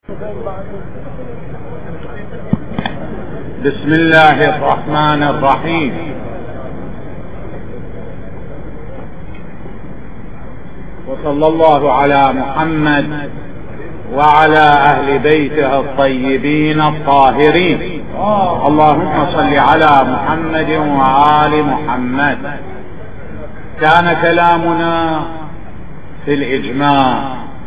بسم الله الرحمن الرحيم. وصلى الله على محمد وعلى أهل بيته الطيبين الطاهرين. اللهم صل على محمد وآل محمد. كان كلامنا في الإجماع،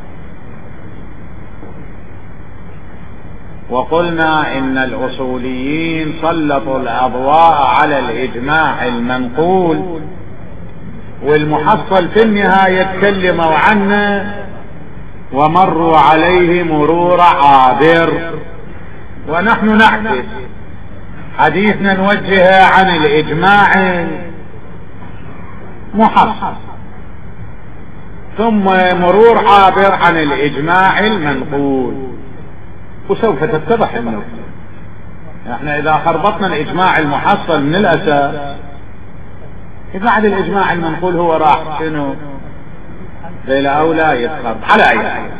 وقلنا إن الأصوليين سلطوا الأضواء على الإجماع المنقول، والمحصل في النهاية تكلموا عنه ومروا عليه مرور عابر، ونحن نعكس حديثنا نوجهه عن الإجماع محصل، ثم مرور عابر عن الإجماع المنقول، وسوف تتضح النقطة. احنا اذا خربطنا الاجماع المحصل من الاساس، بعد الاجماع المنقول هو راح شنو ليلة او لا يتخرب على اي حال.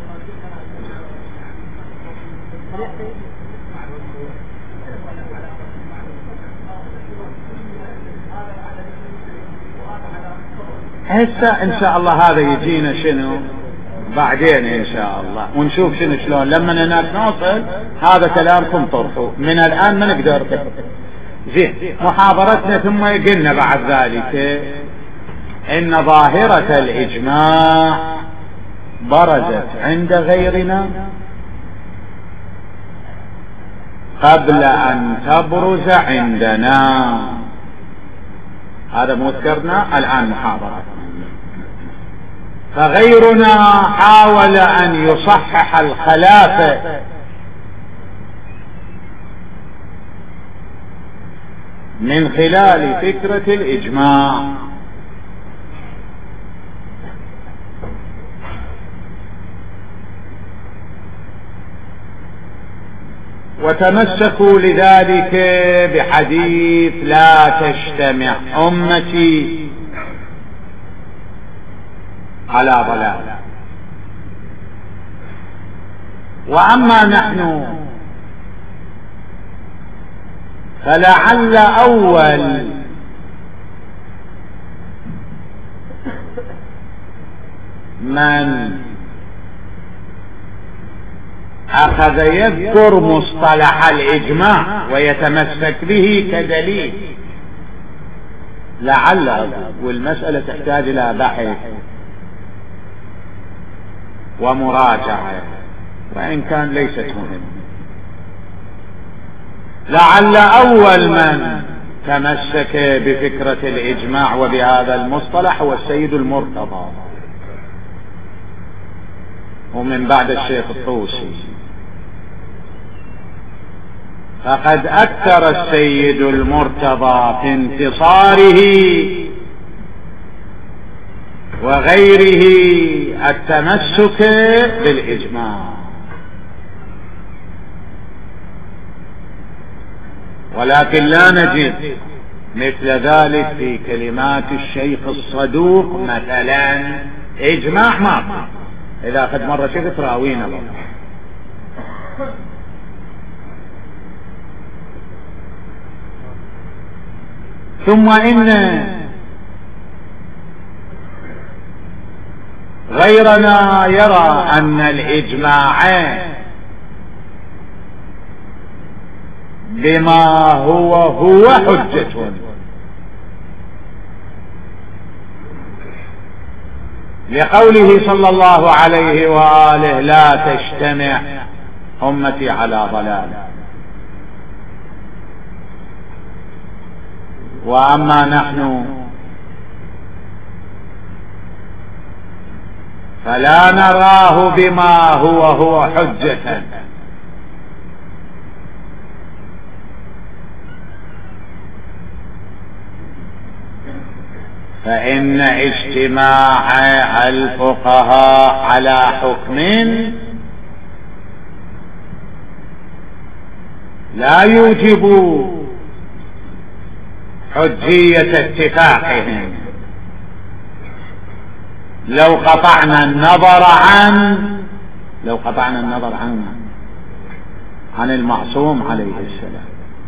هسه ان شاء الله هذا يجينا شنو بعدين ان شاء الله، ونشوف شنو شلون لما هناك نوصل. هذا كلامكم طرحوه من الان، ما نقدر زين محاضرتنا. ثم قلنا بعد ذلك ان ظاهرة الاجماع برزت عند غيرنا قبل ان تبرز عندنا. هذا مذكرنا الان محاضرتنا. فغيرنا حاول ان يصحح الخلافة من خلال فكرة الاجماع، وتمسكوا لذلك بحديث لا تجتمع امتي على ضلال. واما نحن فلعل اول من اخذ يذكر مصطلح الاجماع ويتمسك به كدليل لعل، والمسألة تحتاج الى بحث ومراجعة وإن كان ليست مهمة. لعل أول من تمسك بفكرة الإجماع وبهذا المصطلح هو السيد المرتضى، ومن بعد الشيخ الطوسي. فقد أكثر السيد المرتضى في انتصاره وغيره التمسك بالإجماع، ولكن لا نجد مثل ذلك في كلمات الشيخ الصدوق مثلا إجماع ما. إذا أخذ مرة شفت راوينا الله. ثم إن غيرنا يرى أن الإجماع بما هو حجة، لقوله صلى الله عليه وآله لا تجتمع أمتي على ضلال. وأما نحن فلا نراه بما هو حجة، فإن اجتماع الفقهاء على حكم لا يوجب حجية اتفاقهم. لو قطعنا النظر عن لو قطعنا النظر عن المعصوم عليه السلام.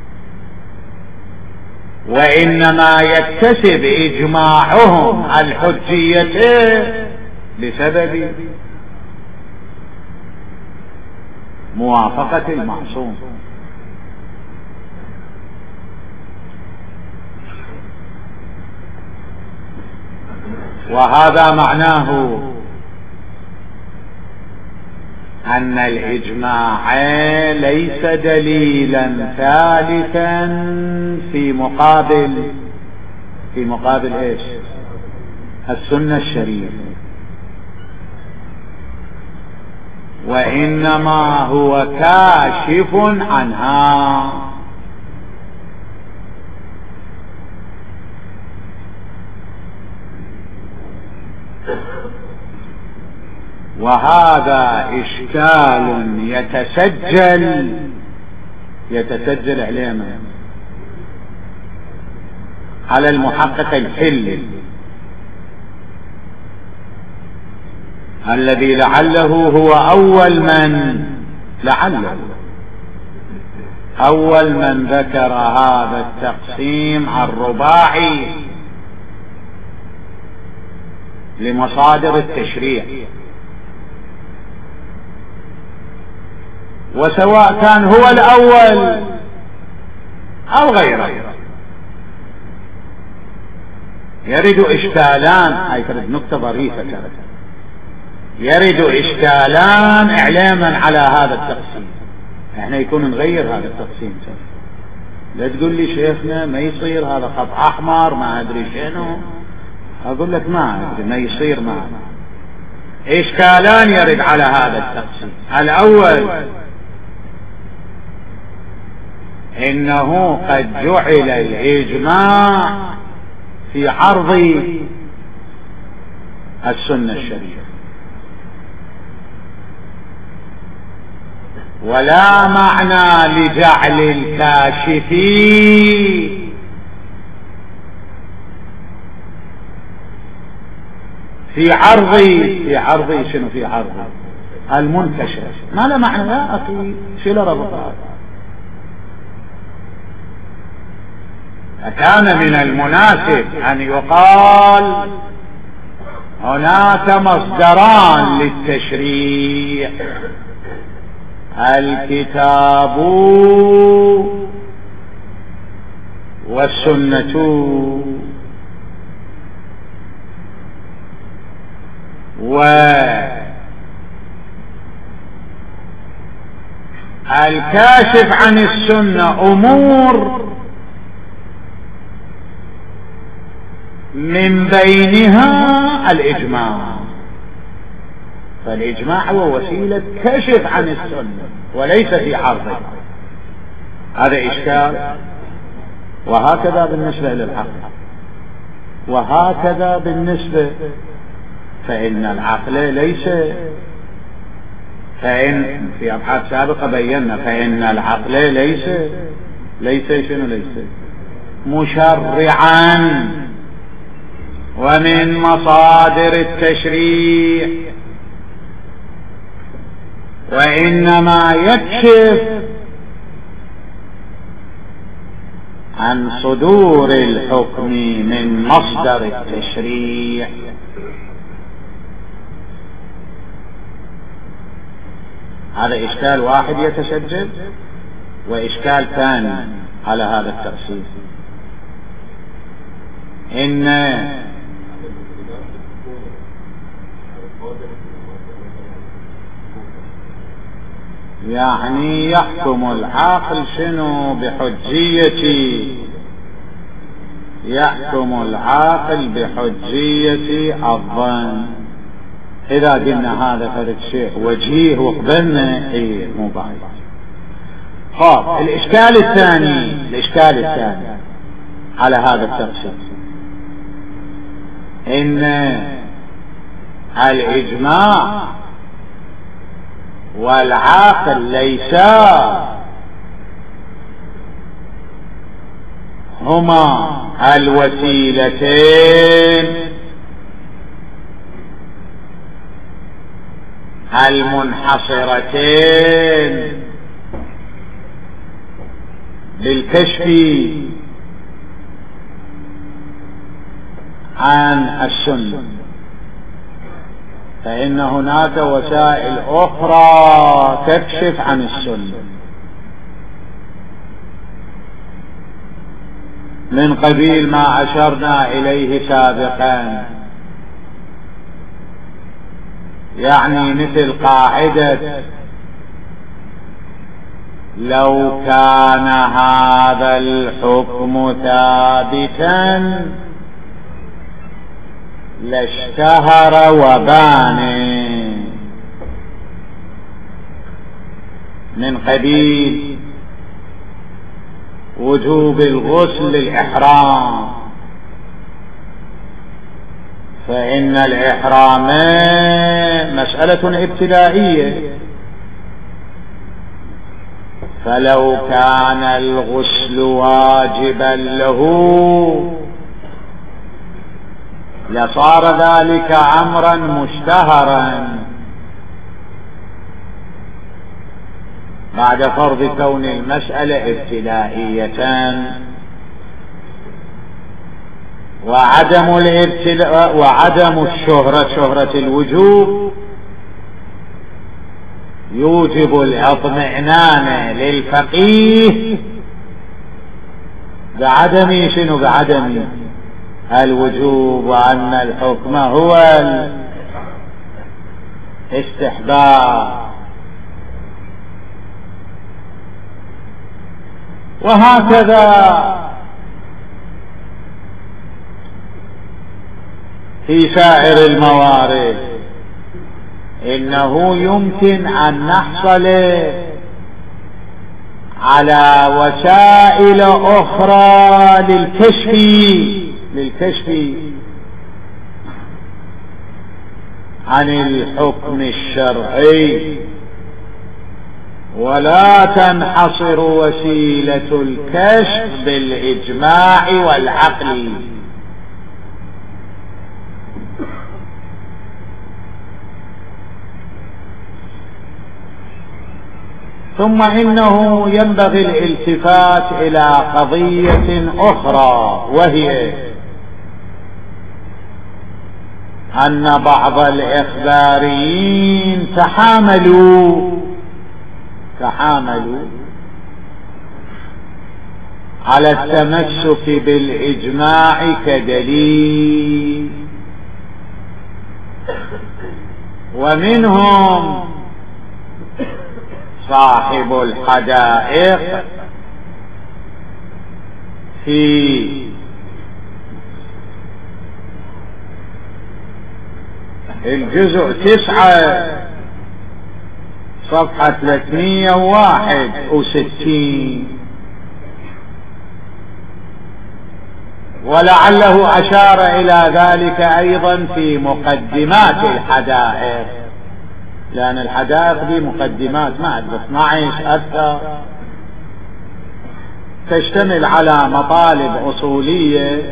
وإنما يكتسب إجماعهم الحجية بسبب موافقة المعصوم. وهذا معناه أن الإجماع ليس دليلا ثالثا في مقابل إيش؟ السنة الشريفة، وإنما هو كاشف عنها. وهذا إشكال يتسجل على المحقق الحلي الذي لعله هو أول من ذكر هذا التقسيم الرباعي لمصادر التشريع. وسواء كان هو الأول أو غيره يرد إشكالان. هاي كانت نقطة ظريفة، يرد إشكالان إعلاما على هذا التقسيم. احنا يكون نغير هذا التقسيم. لا تقول لي شيخنا ما يصير هذا خط أحمر ما أدري شنو، أقول لك ما أدري ما يصير. ما إشكالان يرد على هذا التقسيم. الأول إنه قد جعل الإجماع في عرض السنة الشريفة، ولا معنى لجعل الكاشف في عرض شنو؟ في عرض المنتشر. ما له معنى يا أخي، شو له ربط هذا؟ كان من المناسب أن يقال هناك مصدران للتشريع: الكتاب والسنة. والكاشف عن السنة أمور من بينها الإجماع، فالإجماع هو وسيلة كشف عن السنة وليس في عرضه. هذا إشكال. وهكذا بالنسبة للعقل، وهكذا بالنسبة، فإن العقل ليس، فإن في أبحاث سابقة بينا فإن العقل ليس مشرعا. ومن مصادر التشريع، وإنما يكشف عن صدور الحكم من مصدر التشريع. هذا إشكال واحد يتسجل. وإشكال ثاني على هذا التقسيم، إن يعني يحكم العاقل شنو بحجية، يحكم العاقل بحجية الظن. إذا قلنا هذا فرد شيء وجيه وقبلنا إيه مو بعيد. خاف الإشكال الثاني على هذا التقسيم، إن الإجماع والعاقل ليسا هما الوسيلتين المنحصرتين بالكشف عن السنة، فإن هناك وسائل أخرى تكشف عن السنة من قبيل ما أشرنا إليه سابقا، يعني مثل قاعدة لو كان هذا الحكم ثابتا لاشتهر وبان، من قبيل وجوب الغسل للإحرام، فإن الإحرام مسألة ابتدائية، فلو كان الغسل واجبا له لصار ذلك أمرا مشتهرا بعد فرض كون المسألة ابتدائية، وعدم شهرة الوجوب يوجب الاطمئنان للفقيه بعدم شنو؟ بعدم الوجوب، وأن الحكم هو الاستحباب. وهكذا في سائر الموارد، إنه يمكن أن نحصل على وسائل أخرى للكشف عن الحكم الشرعي، ولا تنحصر وسيلة الكشف بالإجماع والعقل. ثم إنه ينبغي الالتفات إلى قضية أخرى، وهي أن بعض الإخباريين تحاملوا على التمسك بالإجماع كدليل، ومنهم صاحب الحدائق في الجزء 9 صفحة 361، ولعله أشار إلى ذلك أيضا في مقدمات الحدائق، لأن الحدائق دي مقدمات معد 12 أكثر، تشتمل على مطالب أصولية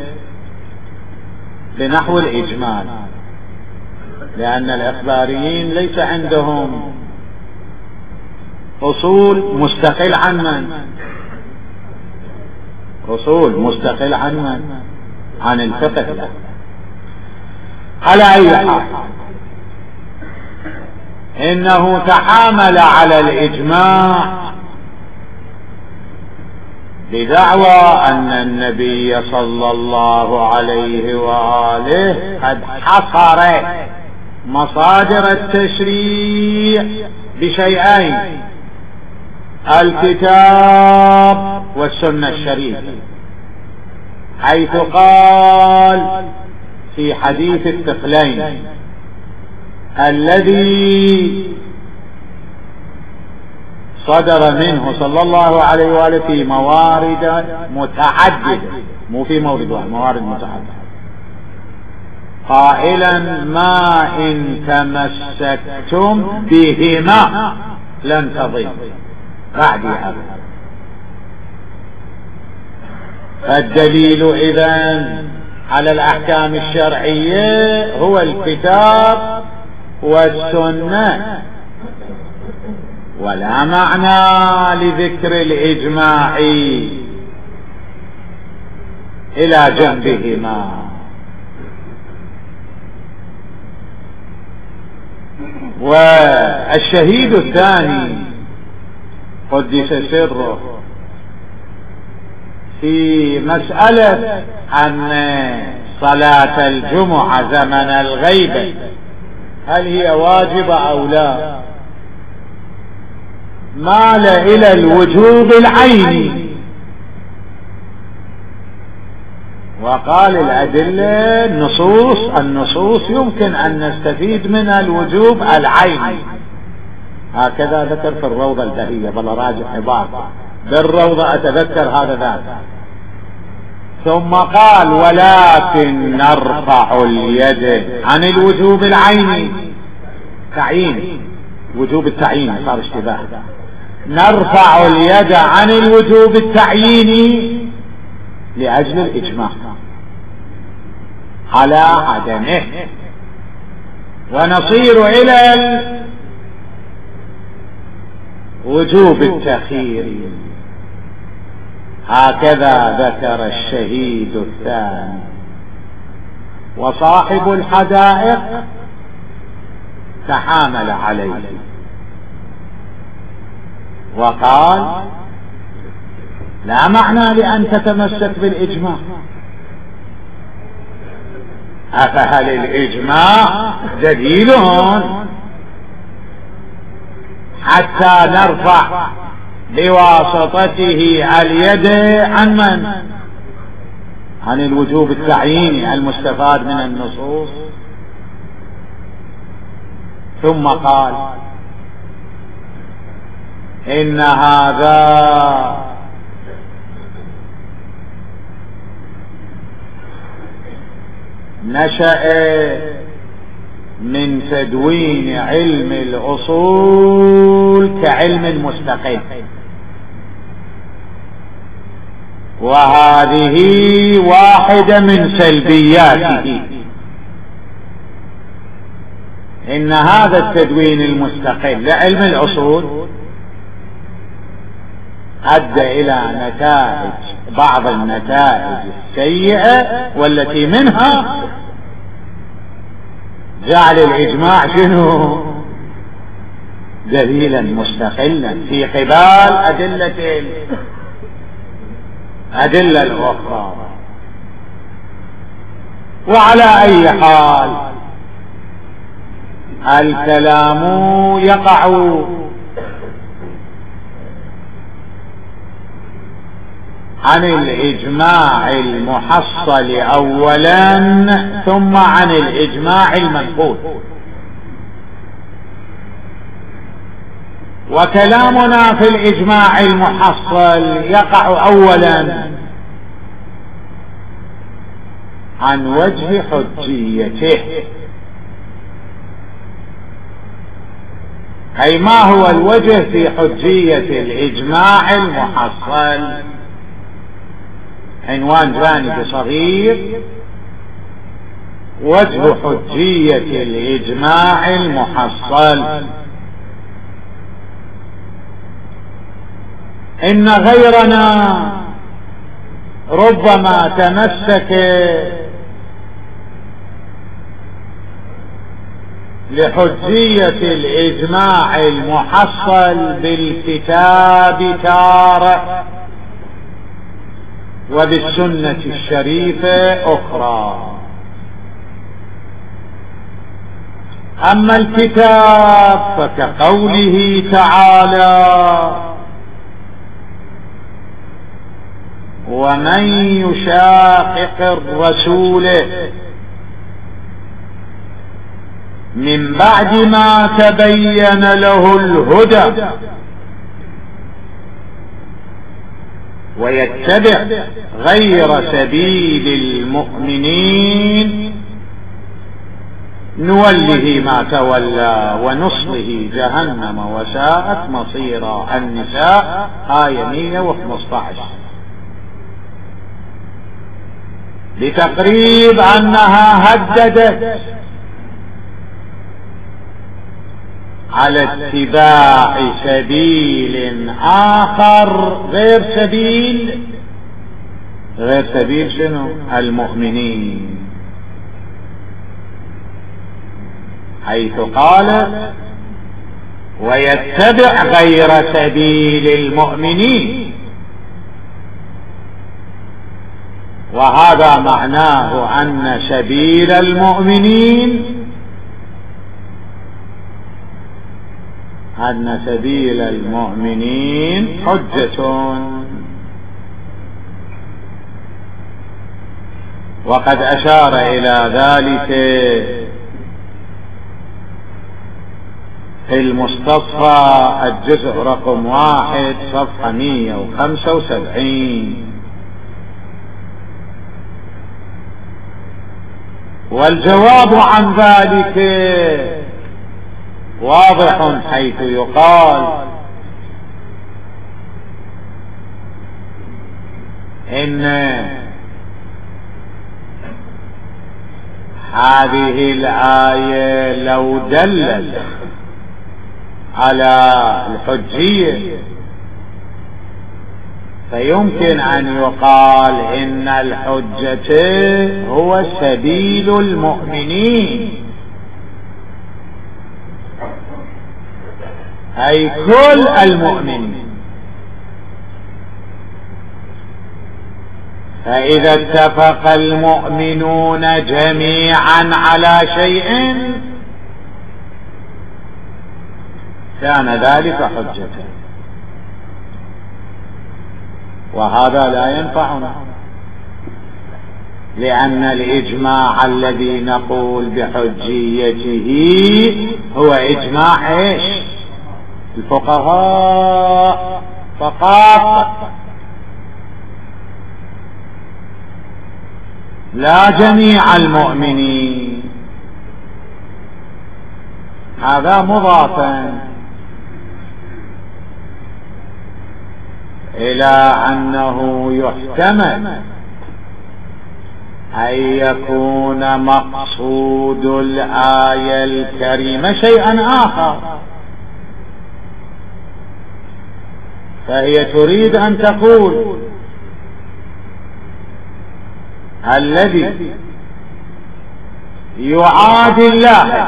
بنحو الإجمال، لأن الإخباريين ليس عندهم أصول مستقل عن من؟ أصول مستقل عن من؟ عن الفقه له. على أي حال، إنه تحامل على الإجماع بدعوى أن النبي صلى الله عليه وآله قد حصر مصادر التشريع بشيئين: الكتاب والسنة الشريفة، حيث قال في حديث الثقلين الذي صدر منه صلى الله عليه وآله في موارد متعددة، مو في مورد واحد، موارد متعددة، قائلا: ما إن تمسكتم بهما لن تضلوا بعد هذا. فالدليل إذن على الأحكام الشرعية هو الكتاب والسنة ولا معنى لذكر الإجماع إلى جنبهما. والشهيد الثاني قدس سره في مسألة أن صلاة الجمعة زمن الغيبة هل هي واجبة أو لا، مال إلى الوجوب العيني وقال الأدلة النصوص يمكن أن نستفيد منها الوجوب العيني، هكذا ذكر في الروضة البهية، بل راجع عبارة بالروضة أتذكر هذا ذاك. ثم قال ولكن نرفع اليد عن الوجوب العيني، تعيين وجوب التعيين صار اشتباه، نرفع اليد عن الوجوب التعييني لأجل الإجماع على عدمه، ونصير إلى وجوب التخيير. هكذا ذكر الشهيد الثاني. وصاحب الحدائق تحامل عليه وقال لا معنى لأن تتمسك بالإجماع، أفهل الإجماع دليل حتى نرفع بواسطته اليد عن من؟ عن الوجوب التعييني المستفاد من النصوص. ثم قال إن هذا نشأ من تدوين علم الأصول كعلم مستقل، وهذه واحدة من سلبياته. إن هذا التدوين المستقل لعلم الأصول أدى إلى نتائج، بعض النتائج السيئة، والتي منها جعل الإجماع شنو؟ دليلا مستقلا في قبال أدلة الأخرى. وعلى أي حال الكلام يقع عن الإجماع المحصل أولا ثم عن الإجماع المنقول، وكلامنا في الإجماع المحصل يقع أولا عن وجه حجيته، أي ما هو الوجه في حجية الإجماع المحصل. عنوان جانبي صغير: وجه حجية الإجماع المحصل. إن غيرنا ربما تمسك لحجية الإجماع المحصل بالكتاب تارة وبالسنة الشريفة أخرى. أما الكتاب فكقوله تعالى: ومن يشاقق الرسول من بعد ما تبين له الهدى ويتبع غير سبيل المؤمنين نوله ما تولى ونصله جهنم وساءت مصيرا. النساء آية 115. لتقريب أنها هددت على اتباع سبيل آخر غير سبيل شنو؟ المؤمنين، حيث قال ويتبع غير سبيل المؤمنين، وهذا معناه أن سبيل المؤمنين حجة. وقد أشار إلى ذلك في المستصفى الجزء رقم 1 صفحة 175. والجواب عن ذلك واضح، حيث يقال إن هذه الآية لو دلت على الحجية فيمكن أن يقال إن الحجة هو سبيل المؤمنين، أي كل المؤمنين. فإذا اتفق المؤمنون جميعا على شيء كان ذلك حجة، وهذا لا ينفعنا، لأن الإجماع الذي نقول بحجيته هو إجماع إيش؟ الفقهاء فقط، لا جميع المؤمنين. هذا مضافا إلى أنه يحتمل أن يكون مقصود الآية الكريمة شيئا آخر، فهي تريد أن تقول الذي يعادي الله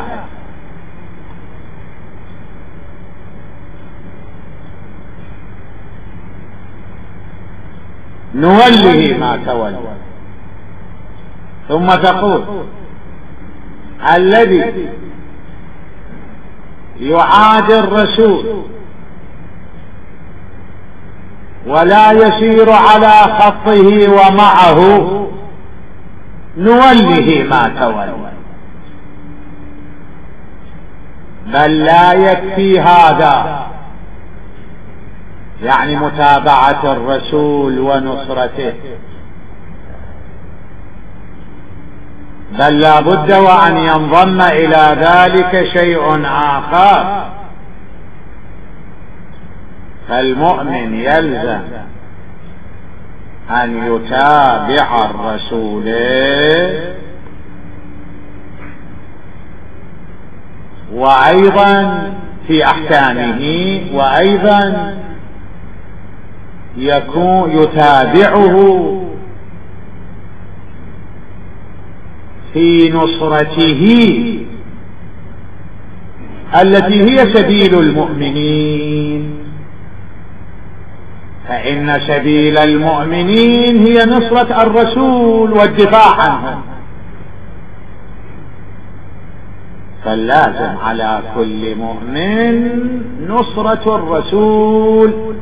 نوله ما تولى، ثم تقول الذي يعادي الرسول ولا يسير على خطه ومعه نوله ما تولى. بل لا يكفي هذا، يعني متابعة الرسول ونصرته، بل لا بد وأن ينضم إلى ذلك شيء آخر. فالمؤمن يلزم أن يتابع الرسول وأيضا في أحكامه، وأيضا يكون يتابعه في نصرته التي هي سبيل المؤمنين، فإن سبيل المؤمنين هي نصرة الرسول والدفاع عنه. فاللازم على كل مؤمن نصرة الرسول،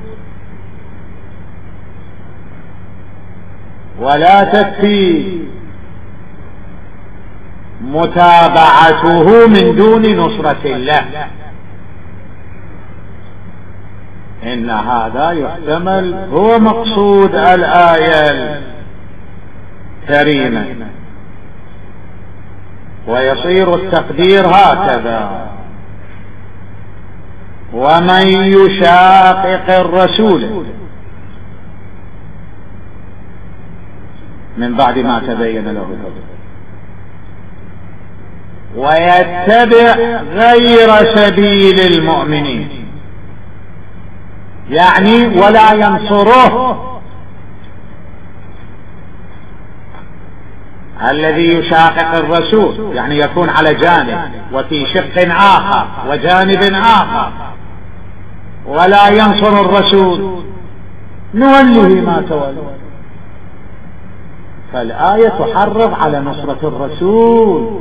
ولا تكفي متابعته من دون نصرة الله. إن هذا يحتمل هو مقصود الآية الكريمة، ويصير التقدير هكذا: ومن يشاقق الرسول من بعد ما تبين له الهدى ويتبع غير سبيل المؤمنين، يعني ولا ينصره الذي يشاقق الرسول، يعني يكون على جانب وفي شق آخر وجانب آخر ولا ينصر الرسول نوله ما تولى. فالآية تحرض على نصرة الرسول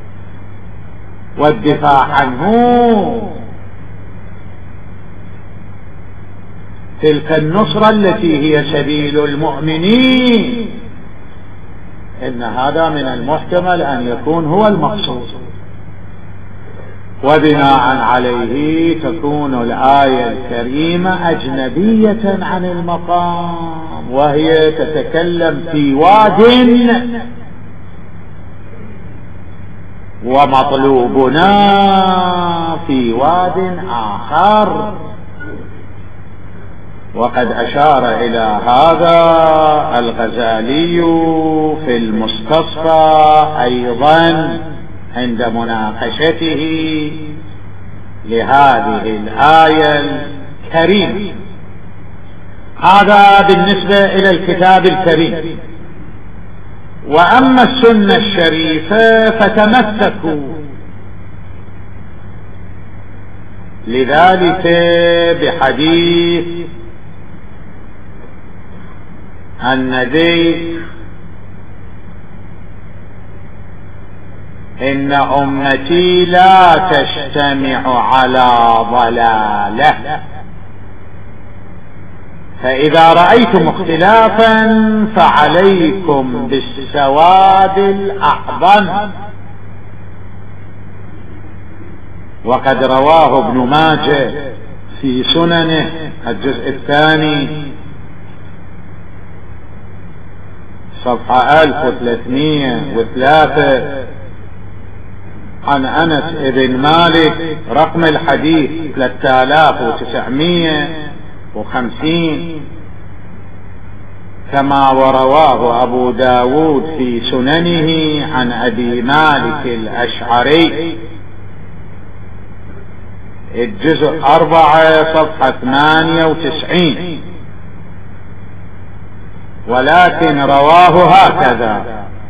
والدفاع عنه، تلك النصرة التي هي سبيل المؤمنين، إن هذا من المحتمل أن يكون هو المقصود، وبناء عليه تكون الآية الكريمة أجنبية عن المقام، وهي تتكلم في واد ومطلوبنا في واد آخر. وقد أشار إلى هذا الغزالي في المستصفى أيضا عند مناقشته لهذه الآية الكريمة. هذا بالنسبة إلى الكتاب الكريم. وأما السنة الشريفة فتمسكوا لذلك بحديث النبي إن أمتي لا تجتمع على ضلالة، فإذا رأيتم اختلافا فعليكم بالسواد الأعظم. وقد رواه ابن ماجه في سننه الجزء الثاني صفحة 1303 عن أنس بن مالك رقم الحديث 3950، كما ورواه أبو داود في سننه عن أبي مالك الأشعري الجزء 4 صفحة 98، ولكن رواه هكذا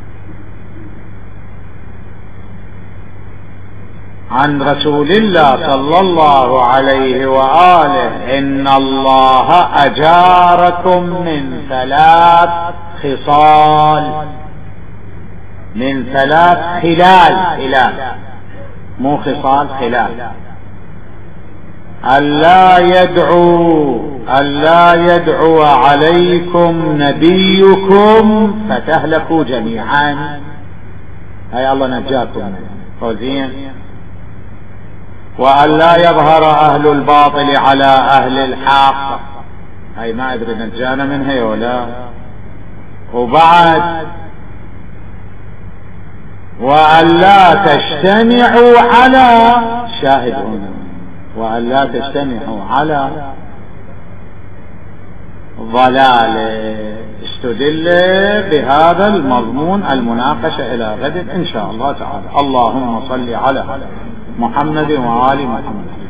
عن رسول الله صلى الله عليه وآله إن الله أجاركم من 3 خصال، من 3 خلال مو خصال خلال. ألا يدعو عليكم نبيكم فتهلكوا جميعا، هاي الله نجاكم فوزين. وألا يظهر أهل الباطل على أهل الحق، هاي ما أدري نجانا منها ولا. وبعد وألا تجتمعوا على شاهد هنا، وألا تجتمعوا على ضلال. استدل بهذا المضمون المناقشة إلى غد إن شاء الله تعالى. اللهم صل على محمد وآل محمد.